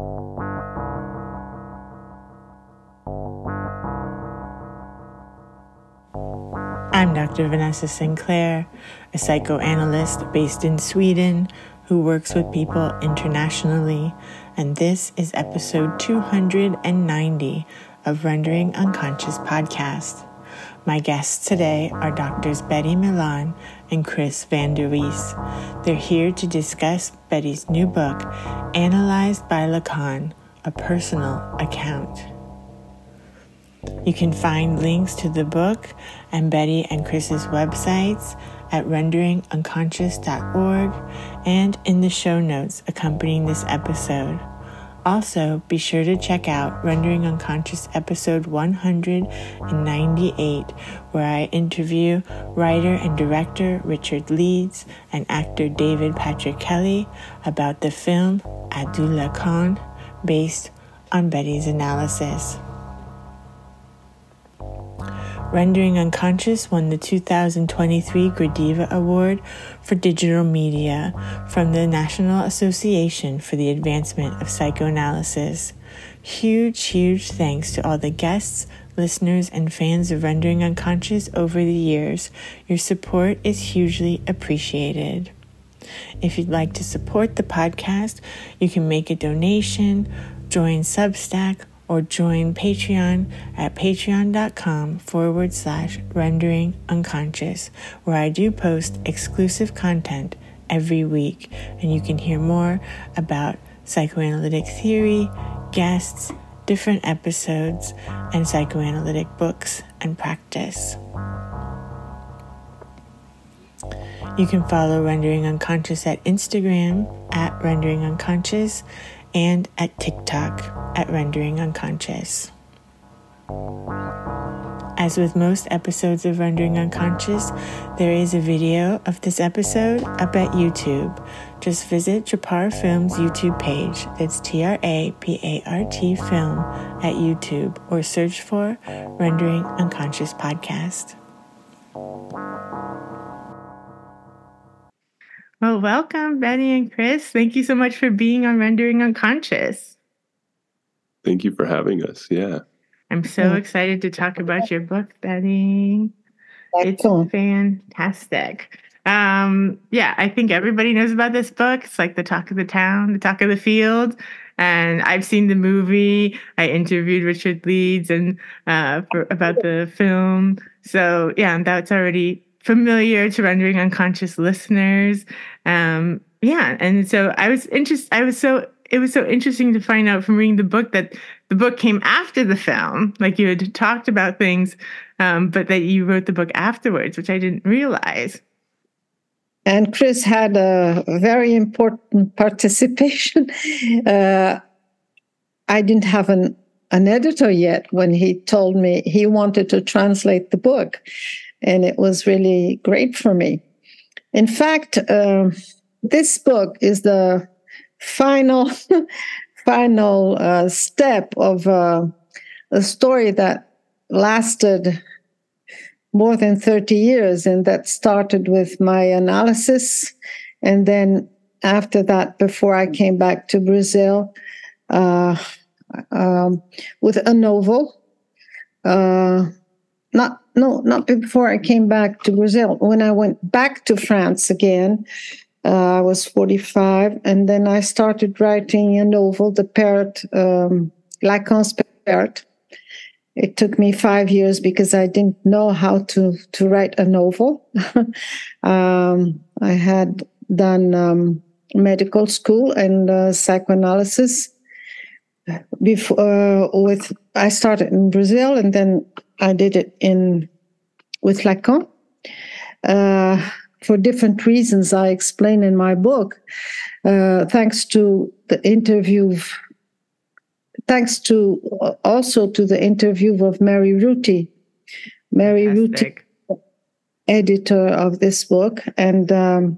I'm Dr. Vanessa Sinclair, a psychoanalyst based in Sweden who works with people internationally, and this is episode 290 of Rendering Unconscious podcast. My guests today are Doctors Betty Milan and Chris Van Der Wees. They're here to discuss Betty's new book, Analyzed by Lacan, a personal account. You can find links to the book and Betty and Chris's websites at renderingunconscious.org and in the show notes accompanying this episode. Also, be sure to check out Rendering Unconscious episode 198, where I interview writer and director Richard Leeds and actor David Patrick Kelly about the film Adieu Lacan, based on Betty's analysis. Rendering Unconscious won the 2023 Gradiva Award for Digital Media from the National Association for the Advancement of Psychoanalysis. Huge thanks to all the guests, listeners, and fans of Rendering Unconscious over the years. Your support is hugely appreciated. If you'd like to support the podcast, you can make a donation, join Substack, or join Patreon at patreon.com/rendering unconscious, where I do post exclusive content every week, and you can hear more about psychoanalytic theory, guests, different episodes, and psychoanalytic books and practice. You can follow Rendering Unconscious at Instagram at Rendering Unconscious and at TikTok at Rendering Unconscious. As with most episodes of Rendering Unconscious, there is a video of this episode up at YouTube. Just visit Trapart Film's YouTube page. That's TRAPART Film at YouTube, or search for Rendering Unconscious Podcast. Well, welcome, Betty and Chris. Thank you so much for being on Rendering Unconscious. Thank you for having us. Yeah. I'm so excited to talk about your book, Betty. It's fantastic. I think everybody knows about this book. It's like the talk of the town, the talk of the field. And I've seen the movie. I interviewed Richard Leeds and about the film. So yeah, that's already familiar to Rendering Unconscious listeners. And so it was so interesting to find out from reading the book that the book came after the film. Like, you had talked about things, but that you wrote the book afterwards, which I didn't realize. And Chris had a very important participation. I didn't have an editor yet when he told me he wanted to translate the book. And it was really great for me. In fact, this book is the final step of a story that lasted more than 30 years, and that started with my analysis. And then after that, before I came back to Brazil, with a novel. Not before I came back to Brazil. When I went back to France again, I was 45, and then I started writing a novel, The Parrot, Lacan's Parrot. It took me 5 years because I didn't know how to write a novel. I had done medical school and psychoanalysis. I started in Brazil, and then I did it with Lacan. For different reasons I explain in my book, thanks to the interview of Mary Ruti. Mary Ruti, editor of this book. And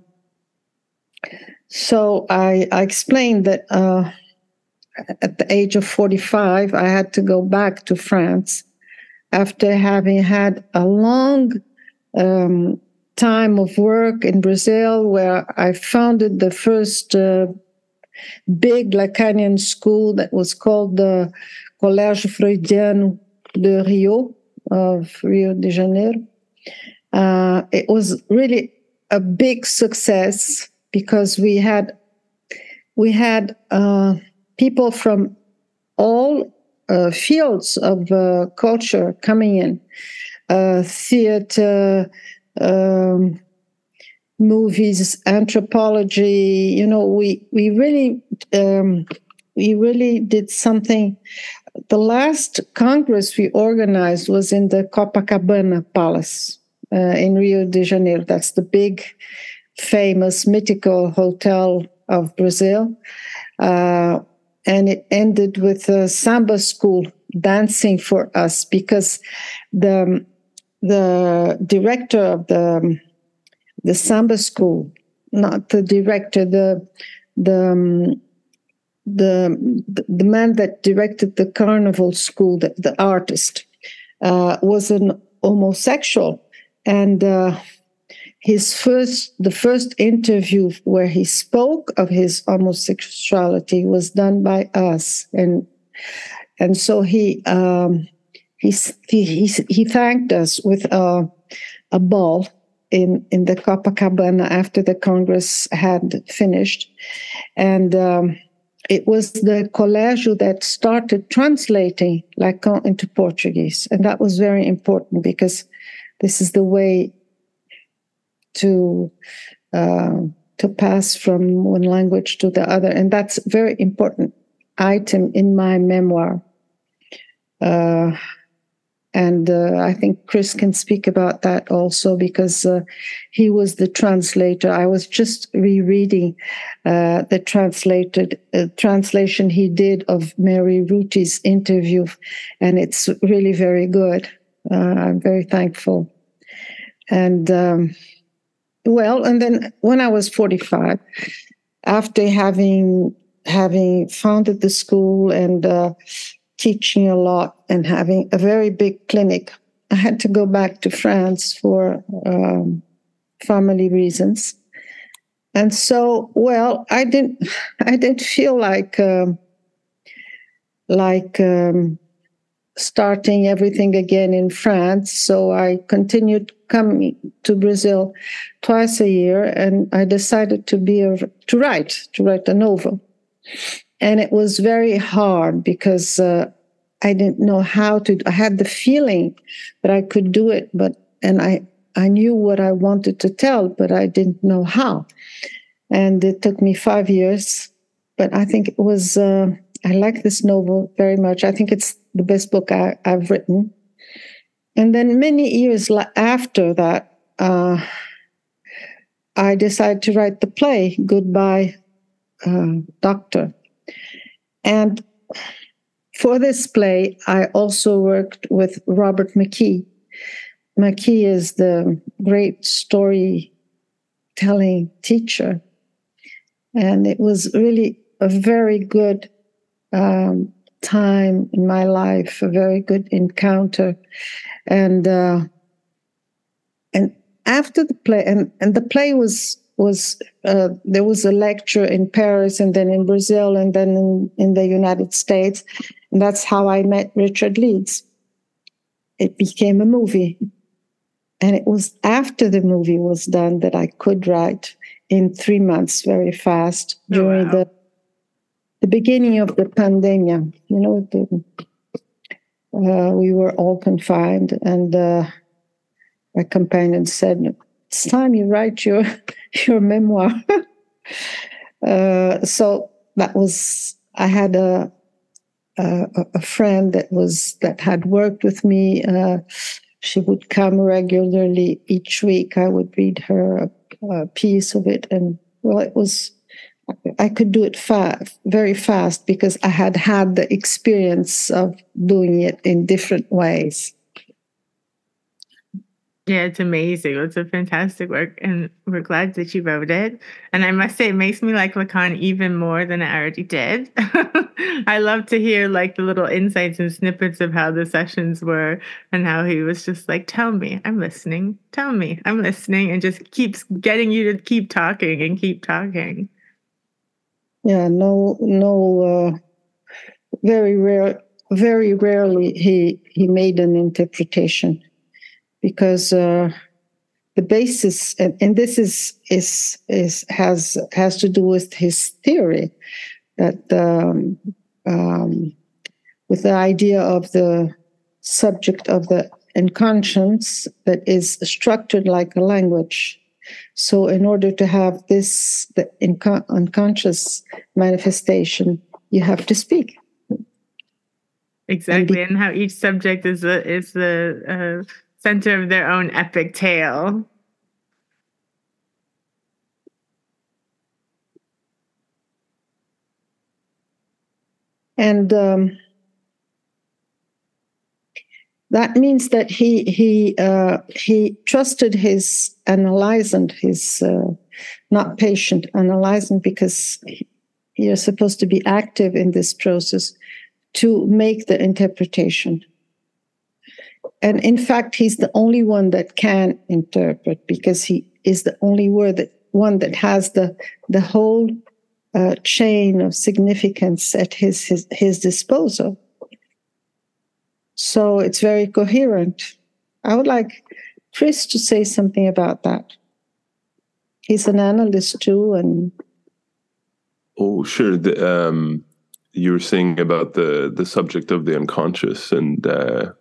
so I explained that at the age of 45, I had to go back to France after having had a long time of work in Brazil, where I founded the first big Lacanian school that was called the Collège Freudiano de Rio of Rio de Janeiro. It was really a big success because we had people from all fields of culture coming in, theater, movies, anthropology. We really did something. The last Congress we organized was in the Copacabana Palace in Rio de Janeiro. That's the big, famous, mythical hotel of Brazil. And it ended with a samba school dancing for us because the director of the samba school, not the director, the man that directed the carnival school, the artist, was an homosexual, and the first interview where he spoke of his homosexuality was done by us, and so he thanked us with a ball in the Copacabana after the Congress had finished, and it was the Colégio that started translating Lacan into Portuguese, and that was very important because this is the way to pass from one language to the other, and that's a very important item in my memoir. And I think Chris can speak about that also because he was the translator. I was just rereading the translation he did of Mary Ruti's interview, and it's really very good. I'm very thankful. And and then when I was 45, after having founded the school and teaching a lot and having a very big clinic, I had to go back to France for family reasons. And so, I didn't feel like starting everything again in France. So I continued coming to Brazil twice a year, and I decided to write a novel. And it was very hard because I didn't know how to. I had the feeling that I could do it, and I knew what I wanted to tell, but I didn't know how. And it took me 5 years, but I think it was. I like this novel very much. I think it's the best book I've written. And then many years after that, I decided to write the play Goodbye, Doctor. And for this play, I also worked with Robert McKee. McKee is the great storytelling teacher. And it was really a very good time in my life, a very good encounter. And after the play, and the play was there was a lecture in Paris and then in Brazil and then in the United States. And that's how I met Richard Leeds. It became a movie. And it was after the movie was done that I could write in 3 months, very fast, during the beginning of the pandemic. We were all confined, and my companion said, "It's time you write your memoir." So that was. I had a friend that had worked with me. She would come regularly each week. I would read her a piece of it, and it was. I could do it very fast because I had the experience of doing it in different ways. Yeah, it's amazing. It's a fantastic work, and we're glad that you wrote it. And I must say, it makes me like Lacan even more than I already did. I love to hear like the little insights and snippets of how the sessions were and how he was just like, "Tell me, I'm listening. Tell me, I'm listening," and just keeps getting you to keep talking and keep talking. Yeah, very rarely he made an interpretation, because the basis, and this has to do with his theory, that with the idea of the subject of the unconscious that is structured like a language. So in order to have the unconscious manifestation, you have to speak. Exactly, and how each subject is the center of their own epic tale. And that means that he trusted his analysand, his not patient analysand, because you're supposed to be active in this process to make the interpretation. And in fact, he's the only one that can interpret, because he is the only one that has the whole chain of significance at his disposal. So it's very coherent. I would like Chris to say something about that. He's an analyst too, and sure. You were saying about the subject of the unconscious and the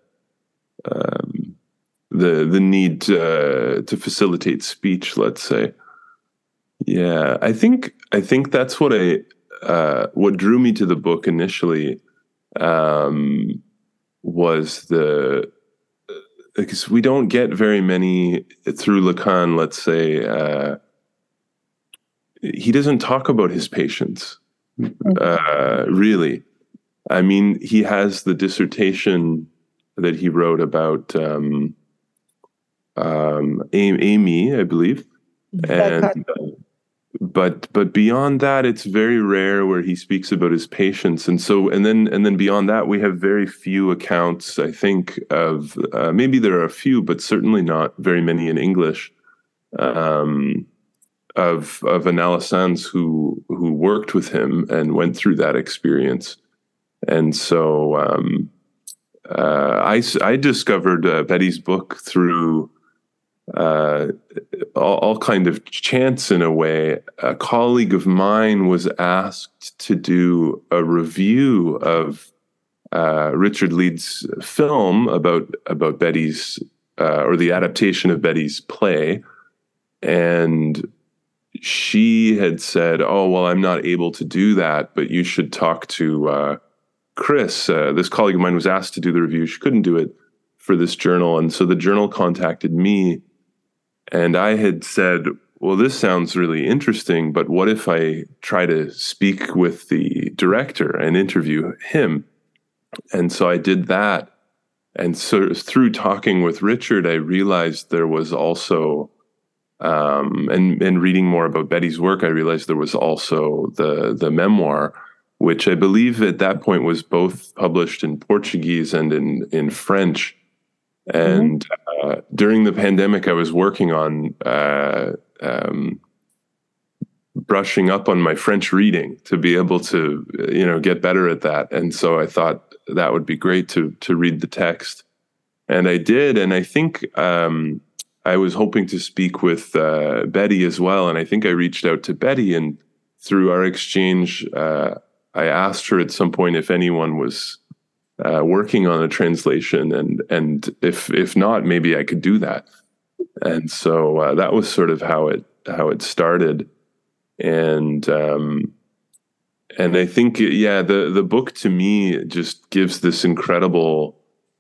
need to facilitate speech, let's say. Yeah, I think that's what drew me to the book initially. Was because we don't get very many through Lacan, let's say. He doesn't talk about his patients, really. I mean, he has the dissertation that he wrote about Amy, I believe, and but beyond that, it's very rare where he speaks about his patients, and then beyond that, we have very few accounts. I think of maybe there are a few, but certainly not very many in English, of analysands who worked with him and went through that experience, and so I discovered Betty's book through all kind of chance in a way. A colleague of mine was asked to do a review of Richard Leeds' film about Betty's or the adaptation of Betty's play, and she had said, "Oh, well, I'm not able to do that, but you should talk to Chris." This colleague of mine was asked to do the review. She couldn't do it for this journal, and so the journal contacted me. And I had said, well, this sounds really interesting, but what if I try to speak with the director and interview him? And so I did that. And so through talking with Richard, I realized there was also, and reading more about Betty's work, I realized there was also the memoir, which I believe at that point was both published in Portuguese and in French. And during the pandemic, I was working on brushing up on my French reading to be able to, get better at that. And so I thought that would be great to read the text. And I did. And I think I was hoping to speak with Betty as well. And I think I reached out to Betty, and through our exchange, I asked her at some point if anyone was working on a translation, and if not, maybe I could do that. And so that was sort of how it started. And I think, the book to me just gives this incredible,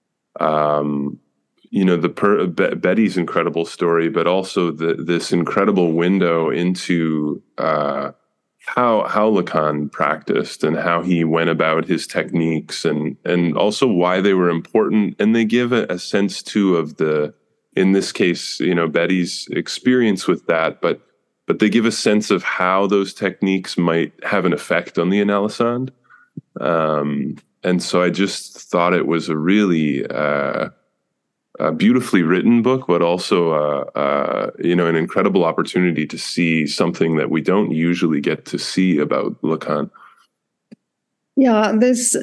Betty's incredible story, but also this incredible window into how Lacan practiced and how he went about his techniques, and also why they were important. And they give a sense too of in this case, Betty's experience with that, but they give a sense of how those techniques might have an effect on the analysand. And so I just thought it was a really a beautifully written book, but also an incredible opportunity to see something that we don't usually get to see about Lacan. Yeah, this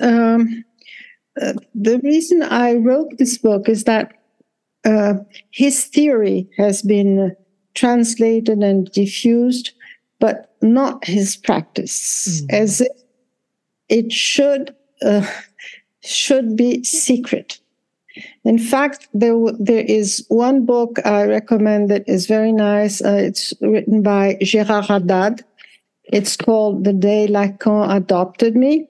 the reason I wrote this book is that his theory has been translated and diffused, but not his practice, as if it should be secret. In fact, there is one book I recommend that is very nice. It's written by Gérard Haddad. It's called The Day Lacan Adopted Me.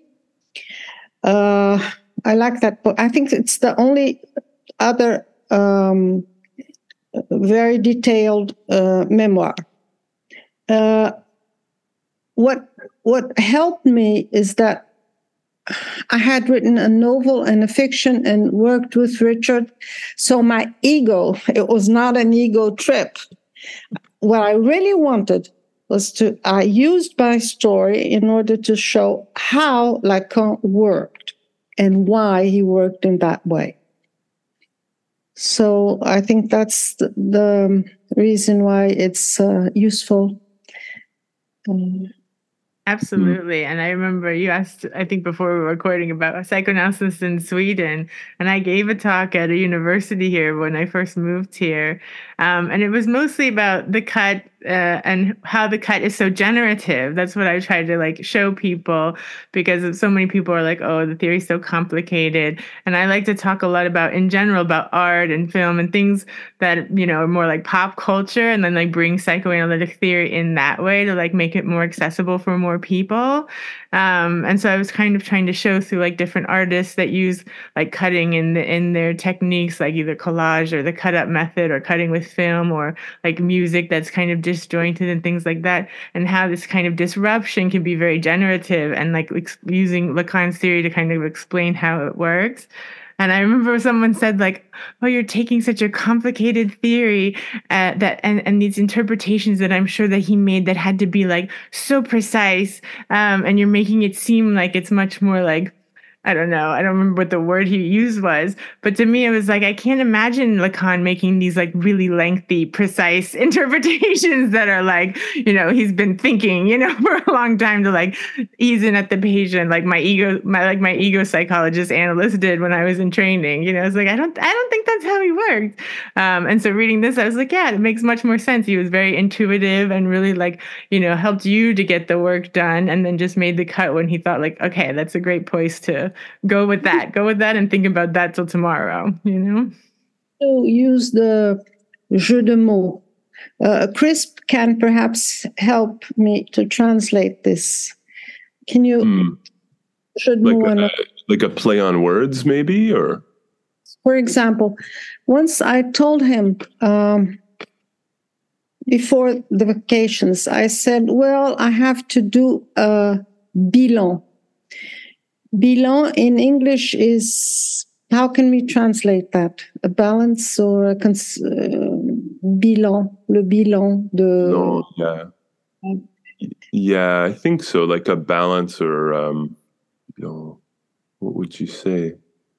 I like that book. I think it's the only other very detailed memoir. What helped me is that I had written a novel and a fiction and worked with Richard. So my ego, it was not an ego trip. What I really wanted was I used my story in order to show how Lacan worked and why he worked in that way. So I think that's the reason why it's useful. Absolutely. And I remember you asked, I think before we were recording, about psychoanalysis in Sweden. And I gave a talk at a university here when I first moved here. And it was mostly about the cut and how the cut is so generative. That's what I tried to show people, because so many people are like, oh, the theory's so complicated. And I like to talk a lot about, in general, about art and film and things that, are more like pop culture, and then bring psychoanalytic theory in that way to make it more accessible for more people. And so I was kind of trying to show through different artists that use cutting in their techniques, like either collage or the cut up method, or cutting with film, or music that's kind of disjointed and things like that, and how this kind of disruption can be very generative, and using Lacan's theory to kind of explain how it works. And I remember someone said, oh, you're taking such a complicated theory and these interpretations that I'm sure that he made that had to be so precise, and you're making it seem like it's much more I don't know. I don't remember what the word he used was, but to me, it was I can't imagine Lacan making these really lengthy, precise interpretations that are he's been thinking, for a long time to ease in at the patient, my ego psychologist analyst did when I was in training. It's I don't think that's how he worked. And so reading this, I was yeah, it makes much more sense. He was very intuitive and really helped you to get the work done, and then just made the cut when he thought okay, that's a great place to go with that and think about that till tomorrow, To use the jeu de mots. Chris can perhaps help me to translate this. Can you? Like a play on words, maybe, or? For example, once I told him before the vacations, I said, well, I have to do a bilan. Bilan in English is, how can we translate that? A balance or a bilan, le bilan de... No, yeah. Yeah, I think so, a balance, or, what would you say?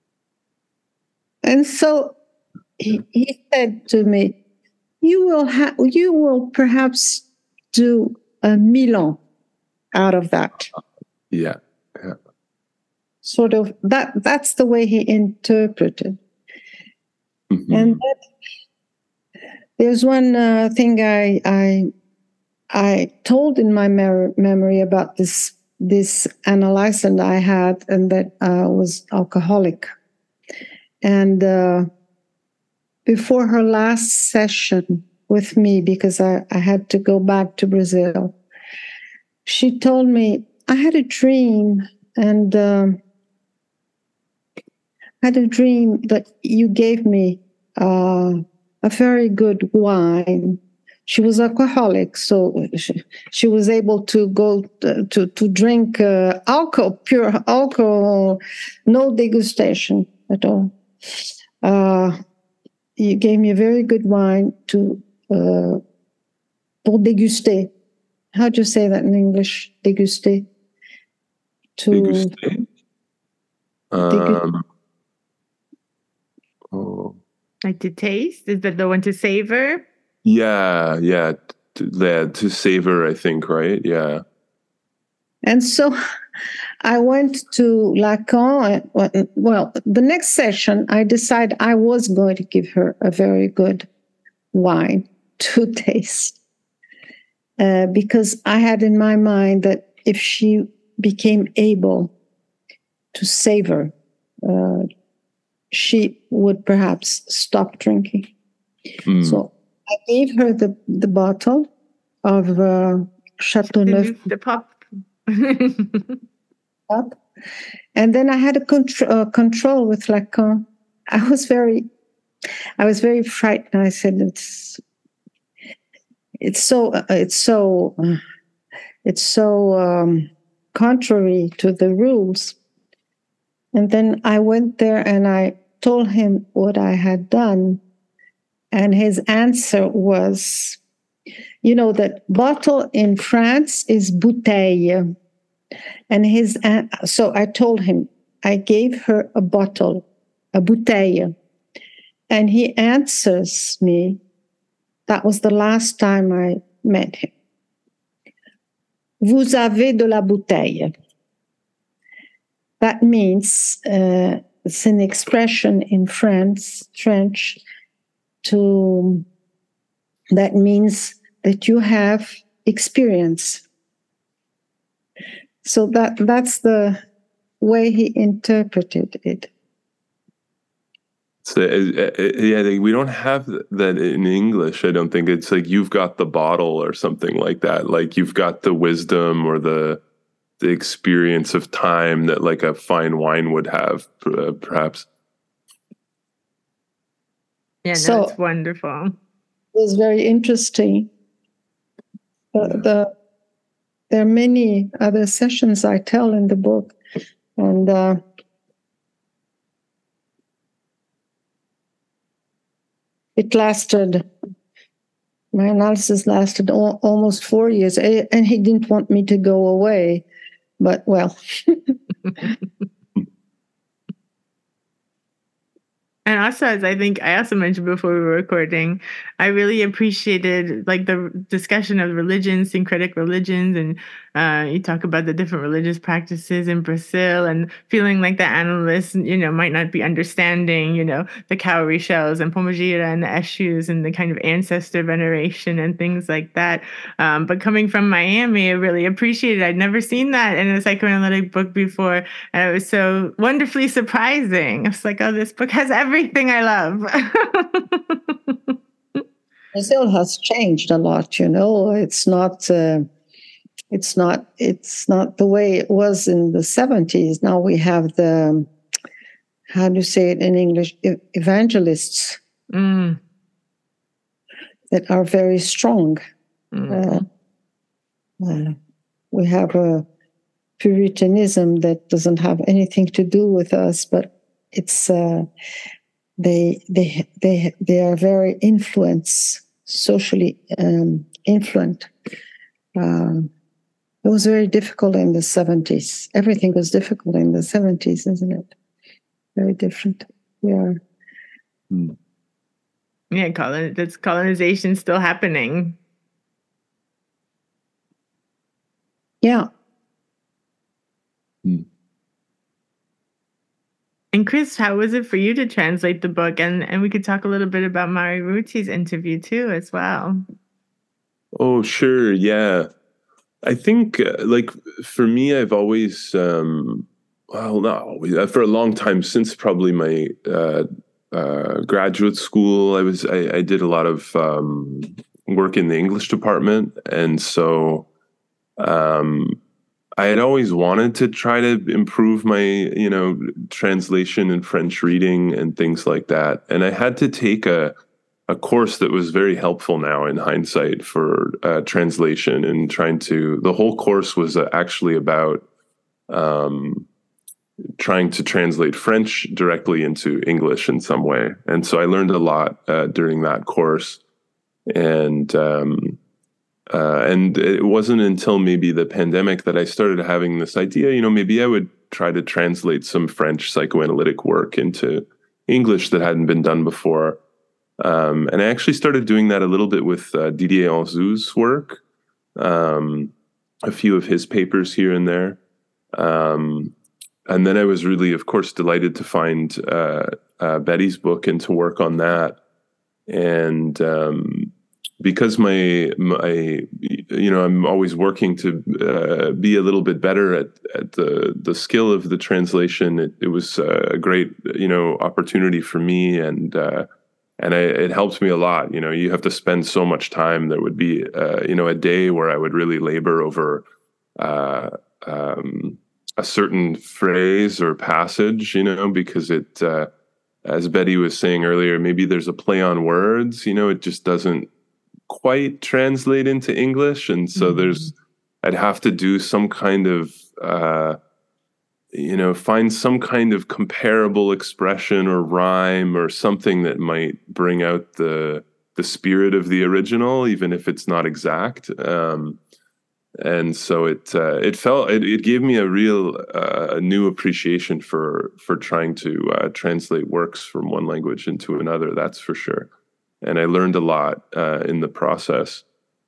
And so he said to me, you will perhaps do a Milan out of that. Yeah. Sort of that's the way he interpreted. Mm-hmm. And there's one thing I told in my memory about this analyst I had, and that was alcoholic. And before her last session with me, because I had to go back to Brazil, she told me, I had a dream, and had a dream that you gave me a very good wine. She was alcoholic, so she was able to go to drink alcohol, pure alcohol, no degustation at all. You gave me a very good wine pour déguster. How do you say that in English? Déguster. Déguster. Like to taste? Is that the one to savor? Yeah. To savor, I think, right? Yeah. And so I went to Lacan. Well, the next session, I decided I was going to give her a very good wine to taste. Because I had in my mind that if she became able to savor, she would perhaps stop drinking. So I gave her the bottle of Chateauneuf de Pop. And then I had a control with Lacan. I was very frightened. I said, it's so contrary to the rules. And then I went there and I told him what I had done. And his answer was, that bottle in France is bouteille. And so I told him, I gave her a bottle, a bouteille. And he answers me, that was the last time I met him. Vous avez de la bouteille. That means, it's an expression in French, that means that you have experience. So that's the way he interpreted it. So, we don't have that in English. I don't think. It's like you've got the bottle or something like that. Like you've got the wisdom or the experience of time that like a fine wine would have, perhaps. Yeah, no, it's wonderful. It was very interesting. There are many other sessions I tell in the book, and my analysis lasted almost 4 years, and he didn't want me to go away, but well. And also, as I think I also mentioned before we were recording, I really appreciated like the discussion of religions, syncretic religions, and you talk about the different religious practices in Brazil, and feeling like the analysts, might not be understanding, the cowrie shells and Pombagira and the Eshus and the kind of ancestor veneration and things like that. But coming from Miami, I really appreciated it. I'd never seen that in a psychoanalytic book before, and it was so wonderfully surprising. I was like, oh, this book has everything I love. Brazil has changed a lot, It's not the way it was in the 70s. Now we have the, how do you say it in English, evangelists that are very strong. We have a Puritanism that doesn't have anything to do with us, but it's they are very socially influenced. It was very difficult in the 70s. Everything was difficult in the 70s, isn't it? Very different. Yeah. Yeah, that's colonization still happening. Yeah. And Chris, how was it for you to translate the book? And we could talk a little bit about Mari Ruzi's interview too, as well. Oh, sure. Yeah. I think for me, I've always, for a long time, since probably my graduate school, I did a lot of work in the English department. And so I had always wanted to try to improve my, translation and French reading and things like that. And I had to take a course that was very helpful now in hindsight for translation and the whole course was actually about trying to translate French directly into English in some way. And so I learned a lot during that course. And it wasn't until maybe the pandemic that I started having this idea, maybe I would try to translate some French psychoanalytic work into English that hadn't been done before. And I actually started doing that a little bit with Didier Anzou's work, a few of his papers here and there. And then I was really, of course, delighted to find Betty's book and to work on that. And because I'm always working to be a little bit better at the skill of the translation. It was a great, opportunity for me, and it helped me a lot. You have to spend so much time. There would be, a day where I would really labor over a certain phrase or passage, because it, as Betty was saying earlier, maybe there's a play on words, it just doesn't quite translate into English. And so I'd have to do some kind of, find some kind of comparable expression or rhyme or something that might bring out the spirit of the original, even if it's not exact. And so it gave me a real new appreciation for trying to translate works from one language into another. That's for sure. And I learned a lot in the process.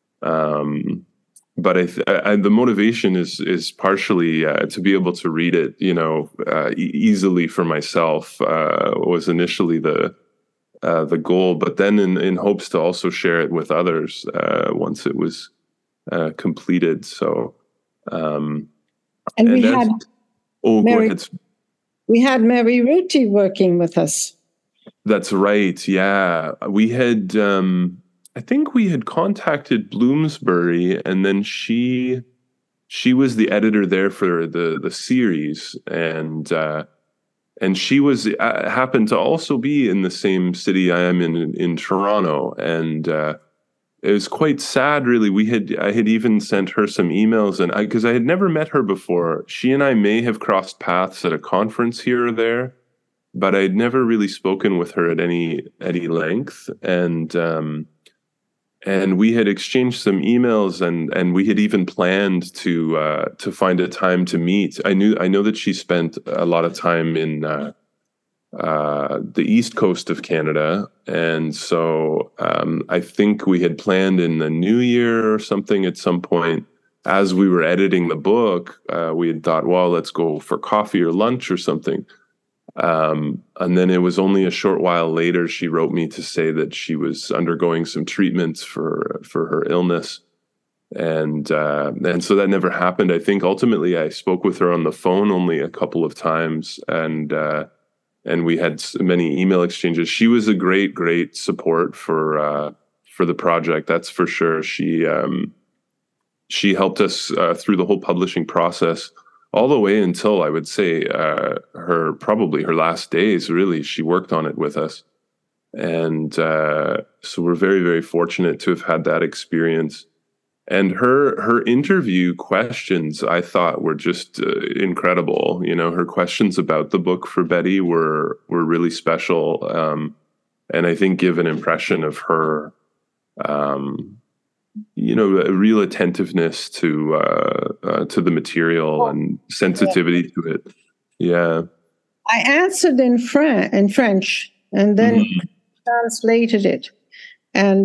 But the motivation is partially to be able to read it, easily for myself was initially the goal. But then in hopes to also share it with others once it was completed. So, and we had Mary Ruti working with us. That's right. Yeah, we had. I think we had contacted Bloomsbury, and then she was the editor there for the series, and she was happened to also be in the same city I am in Toronto, and it was quite sad, really. I had even sent her some emails, and because I had never met her before. She and I may have crossed paths at a conference here or there, but I'd never really spoken with her at any length, and we had exchanged some emails, and we had even planned to find a time to meet. I know that she spent a lot of time in the east coast of Canada, and so I think we had planned in the new year or something at some point. As we were editing the book, we had thought, well, let's go for coffee or lunch or something. And then it was only a short while later she wrote me to say that she was undergoing some treatments for her illness, and so that never happened. I think ultimately I spoke with her on the phone only a couple of times, and we had many email exchanges. She was a great support for the project. That's for sure. She helped us through the whole publishing process, all the way until I would say probably her last days. Really, she worked on it with us, and so we're very, very fortunate to have had that experience. And her interview questions, I thought, were just incredible. Her questions about the book for Betty were really special, and I think give an impression of her. A real attentiveness to the material and sensitivity to it. Yeah. I answered in French, and then translated it, and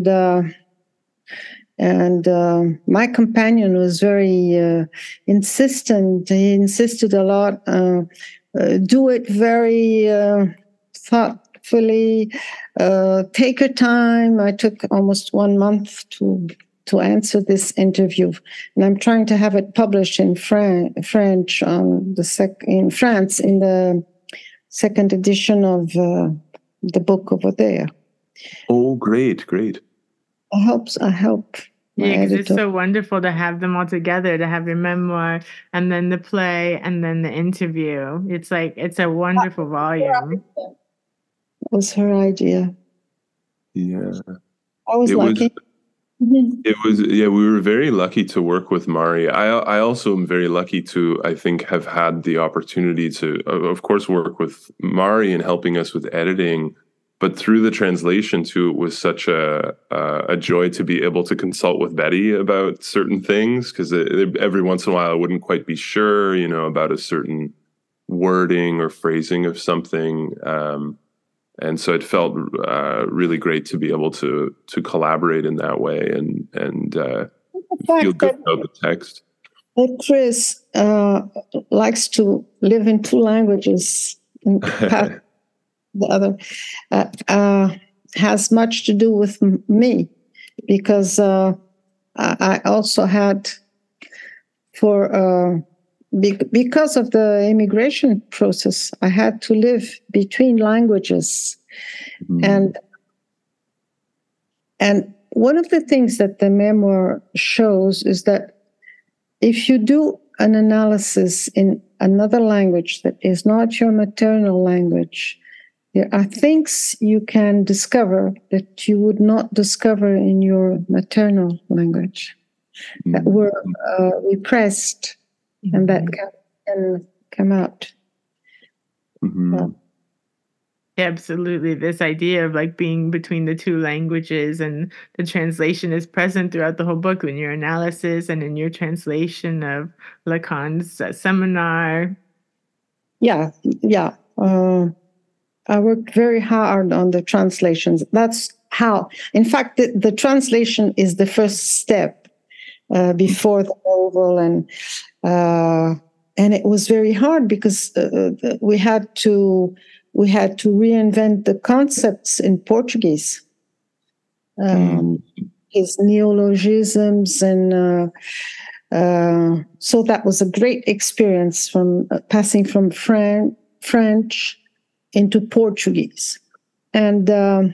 my companion was very insistent. He insisted a lot. Do it very thoughtfully. Take your time. I took almost 1 month to answer this interview, and I'm trying to have it published in French in France in the second edition of the book over there. Oh, great! I hope. Yeah, because it's so wonderful to have them all together, to have your memoir and then the play and then the interview. It's a wonderful volume. It was her idea. Yeah, I was lucky. It was, yeah, we were very lucky to work with Mari. I also am very lucky to, I think, have had the opportunity to, of course, work with Mari in helping us with editing, but through the translation too, it was such a joy to be able to consult with Betty about certain things, because every once in a while I wouldn't quite be sure, about a certain wording or phrasing of something. And so it felt really great to be able to collaborate in that way and feel good about the text. That Chris likes to live in two languages, the other has much to do with me, because I also had because of the immigration process, I had to live between languages. Mm-hmm. And one of the things that the memoir shows is that if you do an analysis in another language that is not your maternal language, there are things you can discover that you would not discover in your maternal language, mm-hmm. that were repressed. Mm-hmm. And that can come out. Mm-hmm. Yeah, absolutely. This idea of like being between the two languages, and the translation is present throughout the whole book in your analysis and in your translation of Lacan's seminar. Yeah. I worked very hard on the translations. That's how, in fact, the translation is the first step before the novel, and it was very hard because we had to reinvent the concepts in Portuguese, his neologisms, and so that was a great experience from passing from French into Portuguese, and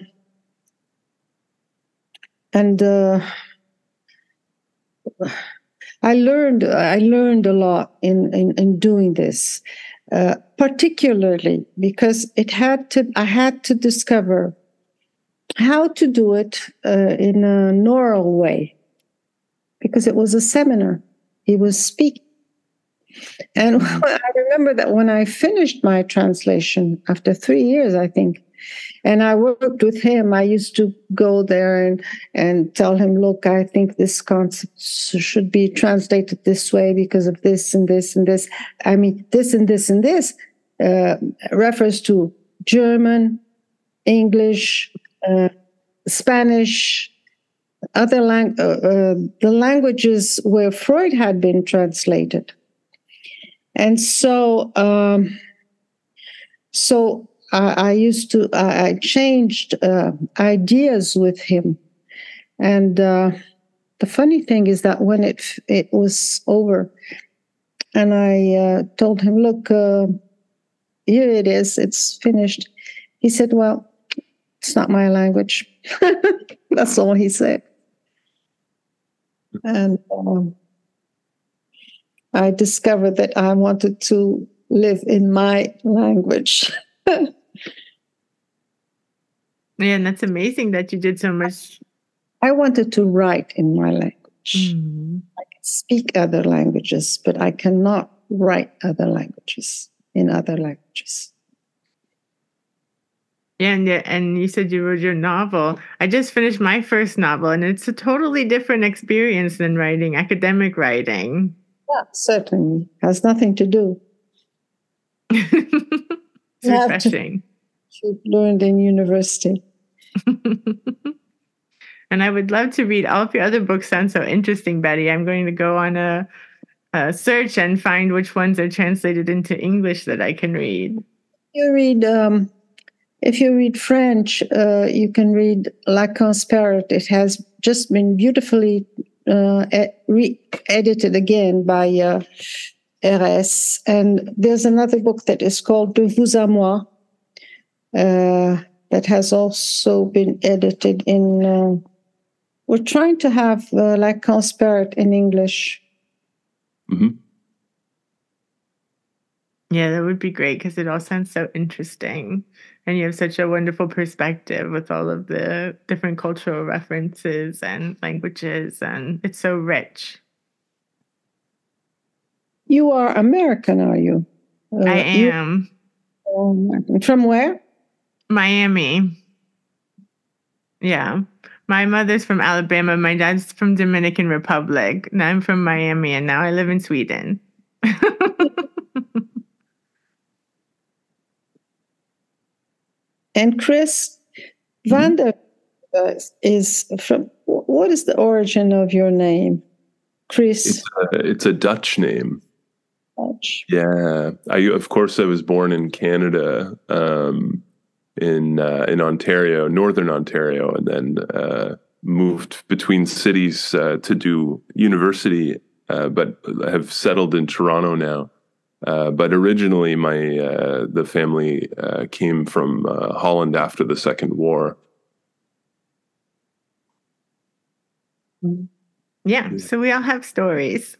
I learned a lot in doing this, particularly because I had to discover how to do it in an oral way, because it was a seminar. He was speaking. And I remember that when I finished my translation after 3 years, I think, and I worked with him, I used to go there and tell him, look, I think this concept should be translated this way because of this and this and this. I mean, this and this and this refers to German, English, Spanish, other the languages where Freud had been translated. And so I changed ideas with him. And the funny thing is that when it was over, and I told him, look, here it is, it's finished. He said, well, it's not my language. That's all he said. And I discovered that I wanted to live in my language. Yeah, and that's amazing that you did so much. I wanted to write in my language. Mm-hmm. I can speak other languages, but I cannot write other languages in other languages. Yeah, and you said you wrote your novel. I just finished my first novel, and it's a totally different experience than writing academic writing. Yeah, certainly. Has nothing to do. It's refreshing. You learned in university. And I would love to read all of your other books. Sound so interesting, Betty. I'm going to go on a search and find which ones are translated into English that I can read. If you read French, you can read Lacan's Parrot. It has just been beautifully re-edited again by RS. And there's another book that is called De vous à moi, that has also been edited in... we're trying to have Lacan's Parrot in English. Mm-hmm. Yeah, that would be great, because it all sounds so interesting. And you have such a wonderful perspective with all of the different cultural references and languages, and it's so rich. You are American, are you? I am. From where? Miami. Yeah. My mother's from Alabama. My dad's from Dominican Republic. Now I'm from Miami, and now I live in Sweden. And Chris Vander is from, what is the origin of your name? Chris? It's a Dutch name. Dutch. Yeah. Of course, I was born in Canada, in Ontario, Northern Ontario, and then moved between cities to do university, but have settled in Toronto now. But originally, the family came from Holland after the Second War. Yeah, so we all have stories.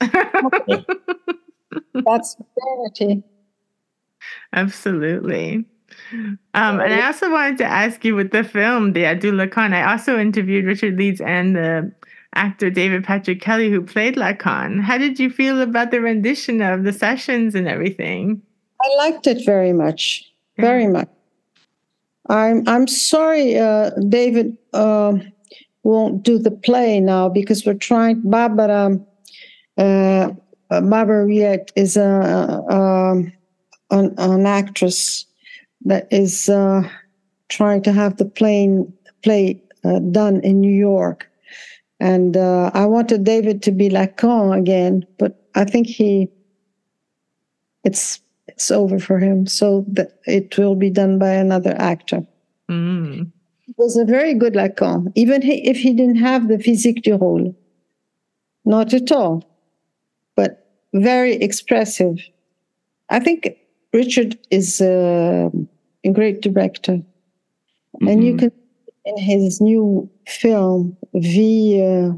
That's reality. Absolutely. And I also wanted to ask you with the film, The Ado Lacan, I also interviewed Richard Leeds and the actor David Patrick Kelly, who played Lacan. How did you feel about the rendition of the sessions and everything? I liked it very much, very much. I'm sorry, David won't do the play now because we're trying. Barbara Riet is an actress that is trying to have the play done in New York. And I wanted David to be Lacan again, but I think it's over for him, so that it will be done by another actor. Mm. It was a very good Lacan, even if he didn't have the physique du rôle. Not at all, but very expressive. I think Richard is a great director. Mm-hmm. And you can, in his new film, V13,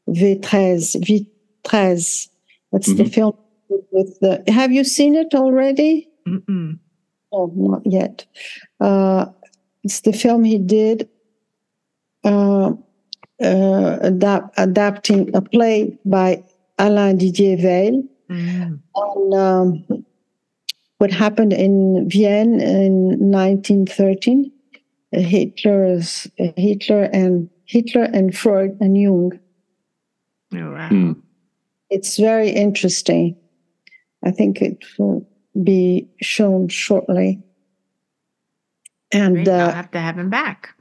that's the film with the, have you seen it already? Mm-mm. No, not yet. It's the film he did adapting a play by Alain Didier Veil on what happened in Vienna in 1913. Hitler and Freud and Jung. Oh, wow. It's very interesting. I think it will be shown shortly. And I'll have to have him back.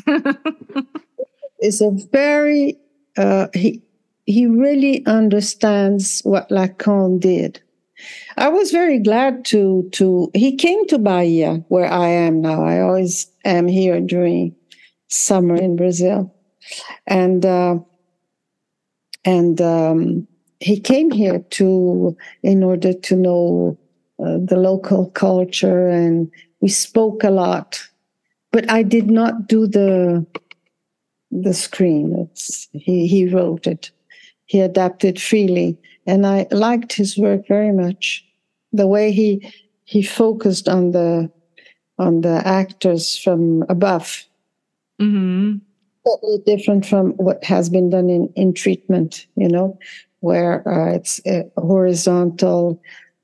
Is a very he really understands what Lacan did. I was very glad to he came to Bahia, where I am now. I always am here during summer in Brazil, and he came here in order to know the local culture, and we spoke a lot. But I did not do the screen. He wrote it. He adapted freely, and I liked his work very much. The way he focused on the actors from above. Mm-hmm. Totally different from what has been done in treatment, where it's a horizontal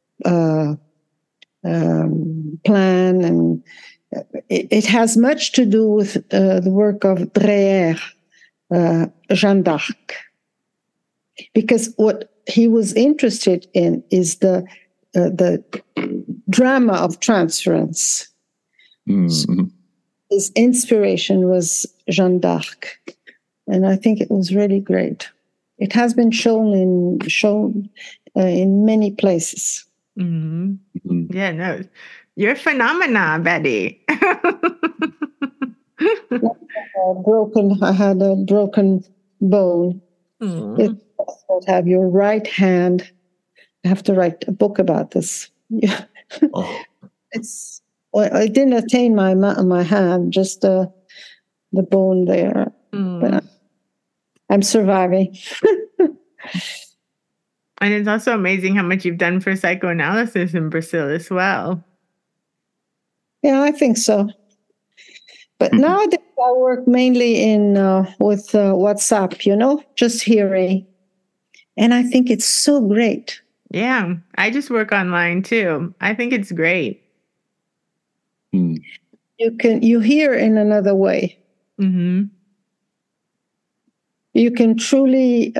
plan, and it has much to do with the work of Dreher, Jeanne d'Arc, because what he was interested in is the drama of transference. Mm-hmm. So his inspiration was Jeanne d'Arc, and I think it was really great. It has been shown in many places. Mm-hmm. Mm-hmm. Yeah, no, you're a phenomenon, Betty. I had a broken bone. It doesn't have your right hand. I have to write a book about this. Yeah. Oh. I didn't attain my hand, just the bone there. But I'm surviving. And it's also amazing how much you've done for psychoanalysis in Brazil as well. Yeah, I think so. But nowadays I work mainly with WhatsApp, just hearing. And I think it's so great. Yeah, I just work online too. I think it's great. You hear in another way. Mm-hmm. You can truly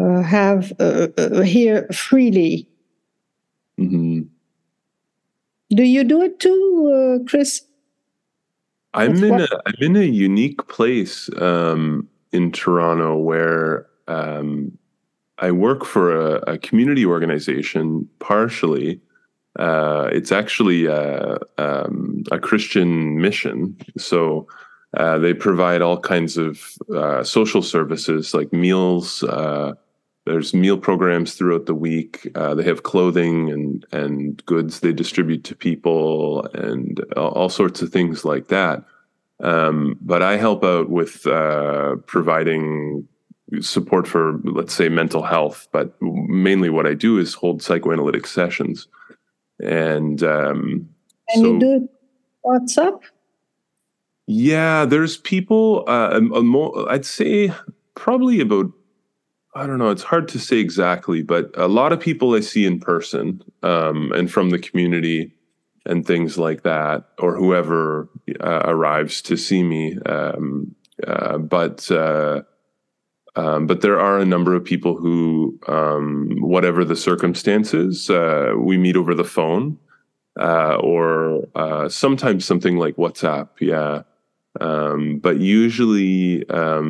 hear freely. Mm-hmm. Do you do it too, Chris? I'm in a unique place in Toronto where I work for a community organization. Partially, it's actually a Christian mission. So they provide all kinds of social services like meals. There's meal programs throughout the week. They have clothing and goods they distribute to people and all sorts of things like that. But I help out with providing support for, let's say, mental health. But mainly what I do is hold psychoanalytic sessions. And you do it WhatsApp? Yeah, there's people, I'd say probably about, I don't know, it's hard to say exactly, but a lot of people I see in person and from the community and things like that, or whoever arrives to see me. But there are a number of people who, whatever the circumstances, we meet over the phone or sometimes something like WhatsApp. Yeah. But usually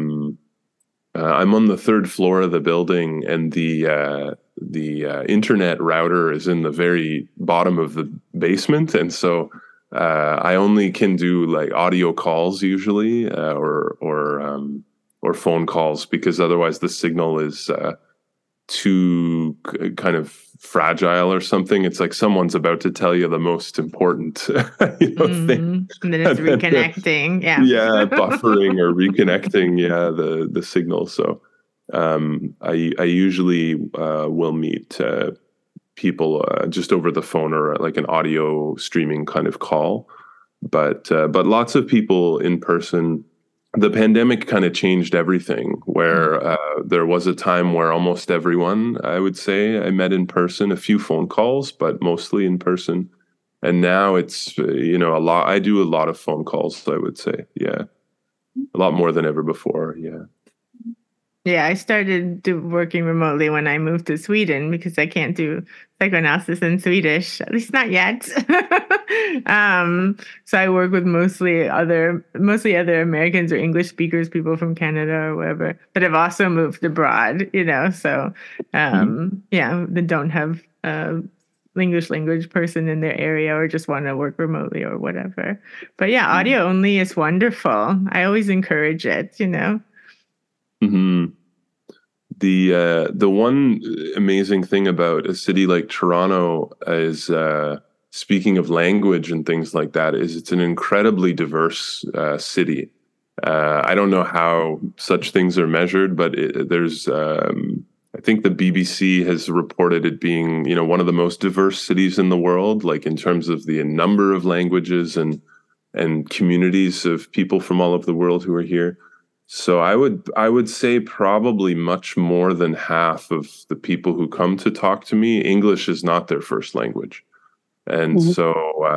I'm on the third floor of the building, and the internet router is in the very bottom of the basement, and so I only can do like audio calls usually, or phone calls, because otherwise the signal is too kind of fragile or something. It's like someone's about to tell you the most important thing. And then it's reconnecting. Yeah, buffering or reconnecting. Yeah, the signal. So I usually will meet people just over the phone or like an audio streaming kind of call. But lots of people in person. The pandemic kind of changed everything, where there was a time where almost everyone, I would say, I met in person, a few phone calls, but mostly in person. And now it's, a lot. I do a lot of phone calls, I would say. Yeah. A lot more than ever before. Yeah. Yeah, I started working remotely when I moved to Sweden because I can't do psychoanalysis in Swedish, at least not yet. So I work with mostly other Americans or English speakers, people from Canada or wherever, but I've also moved abroad, so they don't have English language person in their area or just want to work remotely or whatever. But yeah, audio only is wonderful. I always encourage it, Mm-hmm. The one amazing thing about a city like Toronto is, speaking of language and things like that, is it's an incredibly diverse city. I don't know how such things are measured, but there's I think the BBC has reported it being, one of the most diverse cities in the world, like in terms of the number of languages and communities of people from all over the world who are here. So I would say probably much more than half of the people who come to talk to me, English is not their first language. And so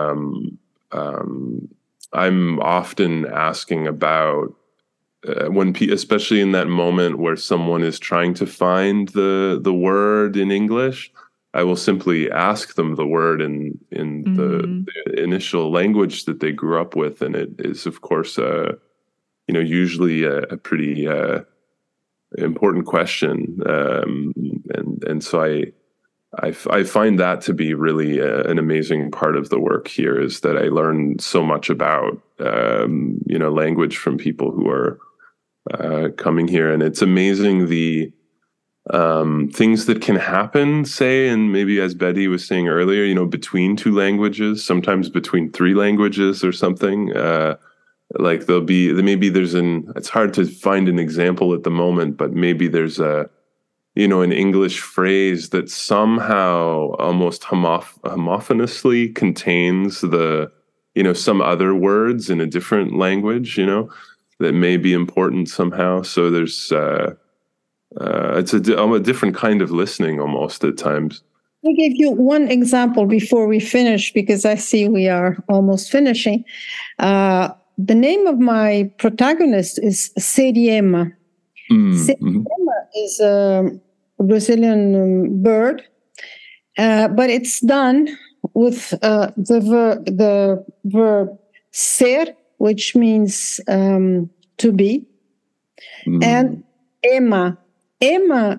I'm often asking about especially in that moment where someone is trying to find the word in English, I will simply ask them the word in the initial language that they grew up with. And it is, of course, usually a pretty important question, and so I find that to be really an amazing part of the work here, is that I learn so much about language from people who are coming here, and it's amazing the things that can happen, say, and maybe as Betty was saying earlier, between two languages, sometimes between three languages or something. Like it's hard to find an example at the moment, but maybe there's an English phrase that somehow almost homophonously contains some other words in a different language, that may be important somehow. So there's, it's a different kind of listening almost at times. I'll give you one example before we finish, because I see we are almost finishing. The name of my protagonist is Siriema. Siriema is a Brazilian bird, but it's done with the verb ser, which means to be, and Emma. Emma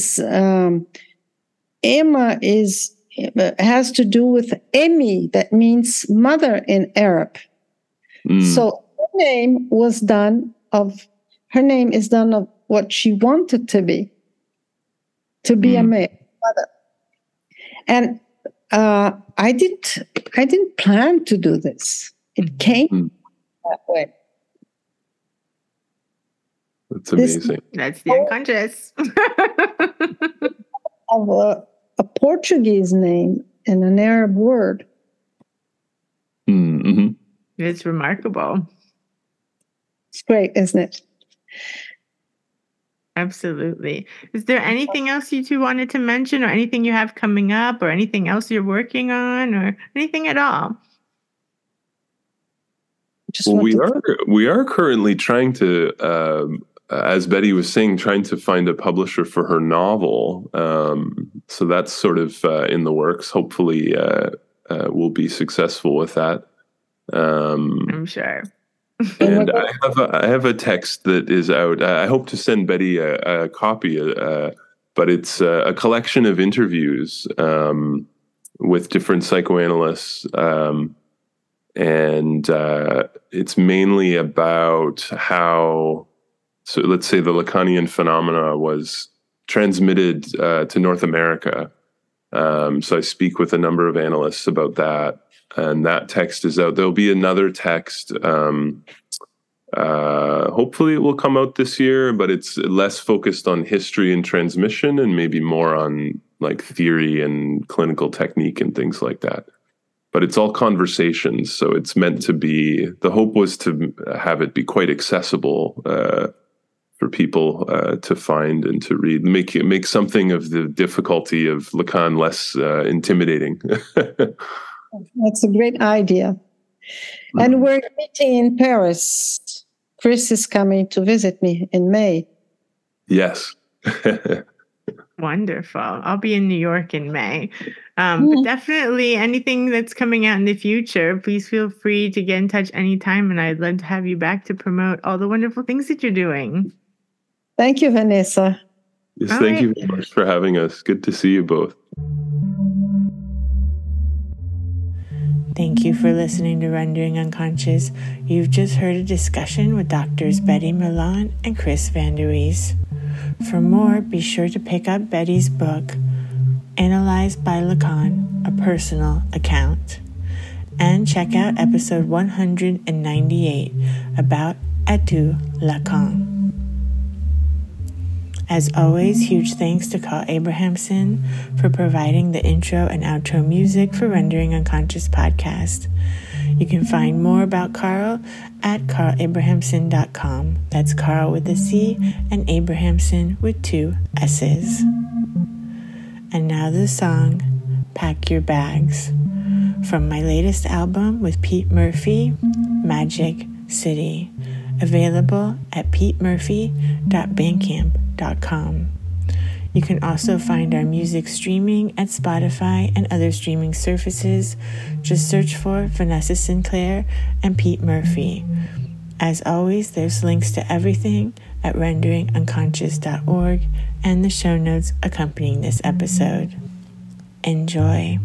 has to do with Emi, that means mother in Arab. So her name is done of what she wanted to be a mother. And I didn't plan to do this. It came that way. That's amazing. That's the unconscious. Of a Portuguese name and an Arab word. Mm-hmm. It's remarkable. It's great, isn't it? Absolutely. Is there anything else you two wanted to mention, or anything you have coming up, or anything else you're working on, or anything at all? Well, we are currently trying to, as Betty was saying, trying to find a publisher for her novel. So that's sort of in the works. Hopefully, we'll be successful with that. I'm sure. And I have a text that is out. I hope to send Betty a copy, but it's a collection of interviews with different psychoanalysts. And it's mainly about how, so let's say the Lacanian phenomena was transmitted to North America. So I speak with a number of analysts about that, and that text is out. There'll be another text. Hopefully it will come out this year, but it's less focused on history and transmission and maybe more on like theory and clinical technique and things like that. But it's all conversations, so it's meant to be, the hope was to have it be quite accessible for people to find and to read, make something of the difficulty of Lacan less intimidating. That's a great idea. And we're meeting in Paris. Chris is coming to visit me in May. Yes. Wonderful. I'll be in New York in May. But definitely anything that's coming out in the future, please feel free to get in touch anytime. And I'd love to have you back to promote all the wonderful things that you're doing. Thank you, Vanessa. Yes, thank you very much for having us. Good to see you both. Thank you for listening to Rendering Unconscious. You've just heard a discussion with Doctors Betty Merlan and Chris Van Der Wees. For more, be sure to pick up Betty's book, Analyzed by Lacan, A Personal Account, and check out episode 198 about Atu Lacan. As always, huge thanks to Carl Abrahamson for providing the intro and outro music for Rendering Unconscious podcast. You can find more about Carl at carlabrahamson.com. That's Carl with a C and Abrahamson with 2 S's. And now the song, Pack Your Bags, from my latest album with Pete Murphy, Magic City, available at petemurphy.bandcamp.com. You can also find our music streaming at Spotify and other streaming services. Just search for Vanessa Sinclair and Pete Murphy. As always, there's links to everything at renderingunconscious.org and the show notes accompanying this episode. Enjoy.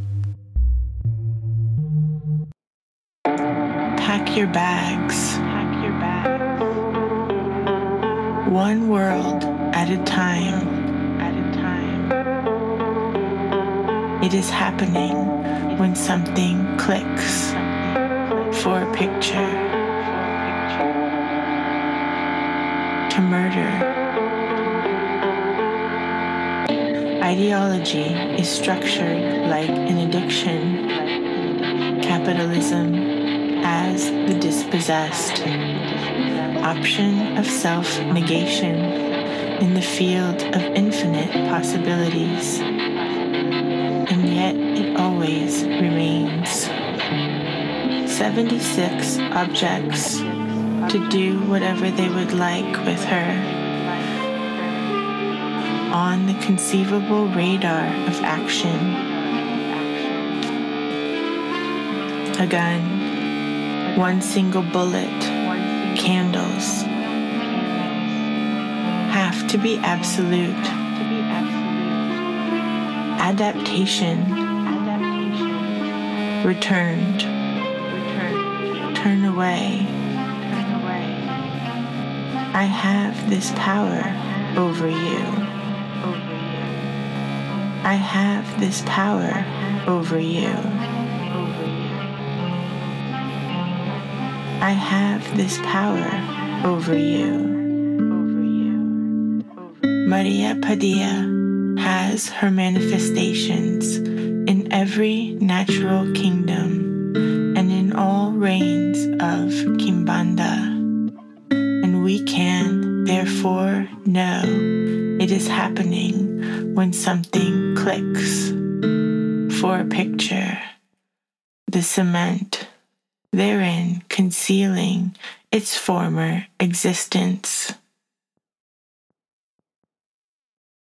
Pack your bags. Pack your bags. One world at a time. It is happening when something clicks for a picture. To murder. Ideology is structured like an addiction. Capitalism as the dispossessed. Option of self-negation in the field of infinite possibilities. And yet it always remains. 76 objects to do whatever they would like with her. On the conceivable radar of action. a gun, one single bullet, candles, have to be absolute. Adaptation, returned, turn away. I have this power over you. I have this power over you. I have this power over you. Maria Padilla has her manifestations in every natural kingdom and in all reigns of Kimbanda. And we can, therefore, know it is happening when something clicks. For a picture, the cement, therein concealing its former existence.